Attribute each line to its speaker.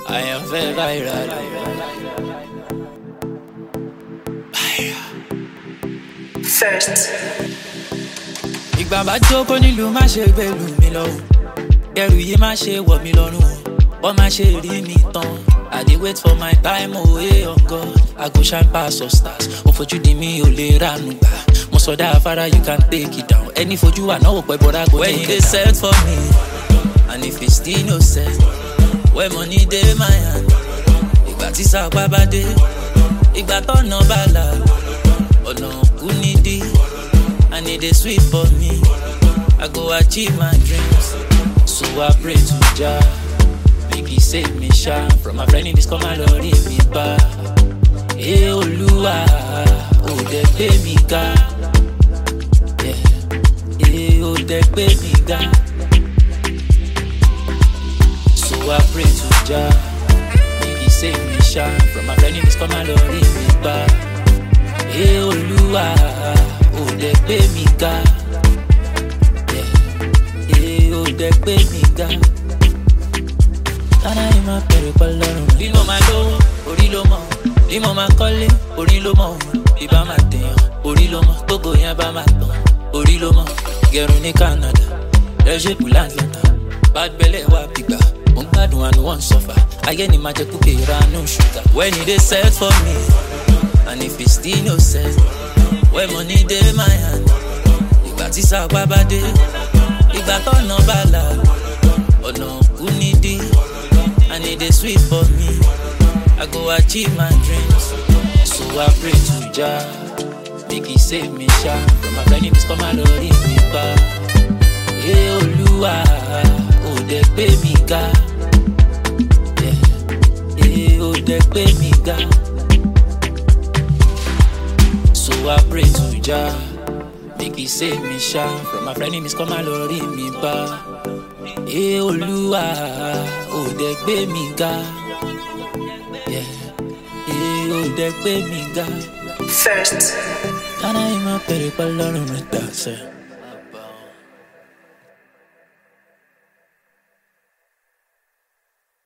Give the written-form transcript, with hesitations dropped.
Speaker 1: àyànfẹ́ viral.
Speaker 2: First.
Speaker 1: Ìgbà bá jókòó nílùú má ṣe gbèlú mi lọ. Ẹrù yìí má ṣe wọ̀ mí lọ́rùn. Wọ́n má ṣe rí mi tán. I dey wait for my time, oh hey on God. I go shine past all stars. Ó fojú di mi ò lè ránu gbà. Mo sọdá afárá, you can take it down. Ẹni fojú wà náà wò pẹ́ bọ́dá go take it down. When they set for me, and if it's still no set, when money dey my hand, ìgbà tí sàpá bá dé, ìgbà tọ́nà bá là, ọ̀nà kú nídìí, and it dey sweet for me. I go achieve my dreams, so I pray to Jah. Make he save me sha from my friend in this come and lori me ba. Hey Olúwa, ó dẹ̀ gbé mi ga. Yeah. Hey, ó dẹ̀ gbé mi ga. So I pray to Jah. Make he save me sha from my friend in this come and lori me ba. Hey Olúwa, ó dẹ̀ gbé mi ga. Yeah. Hey, ó dẹ̀ gbé mi ga. Tana yìí máa bẹ̀rẹ̀ pẹ̀lú ọ̀run. Bí mo máa lówó, orí ló mọ̀. Bí mo máa kọ́lé, orí ló mọ̀. Bí bá máa tèèyàn, orí ló mọ̀. Gbogbo yẹn bá máa tàn, orí ló mọ̀. Gẹ̀rùn ní Canada, lẹ́ṣẹ̀kù l'Atlanta. Bad belle wà gbígbà, mo ń gbádùn àánú wọn sọ́fà. Ayé ni máa jẹ kúkè ìranú ṣúgà. When e dey set for me, and if it still no set, when money dey my hand, ìgbà tí sàpá bá dé, ìgbà tọ́nà bá là, ọ̀nà kú nídìí. And it is sweet for me. I go achieve my dreams, so I pray to Jah. Make he save me sha from my friend in this come and lori me ba. Hey Olúwa, ó dẹ̀ gbé mi ga. Yeah. Hey, ó dẹ̀ gbé mi ga. So I pray to Jah. Make he save me sha from my friend in this come and lori me ba. Hey Olúwa, ó dẹ̀ gbé mi ga. Yeah. Hey, ó dẹ̀ gbé mi ga.
Speaker 2: First.
Speaker 1: Tana yìí máa bẹ̀rẹ̀ pẹ̀lú ọ̀run rẹ̀ dà sẹ́.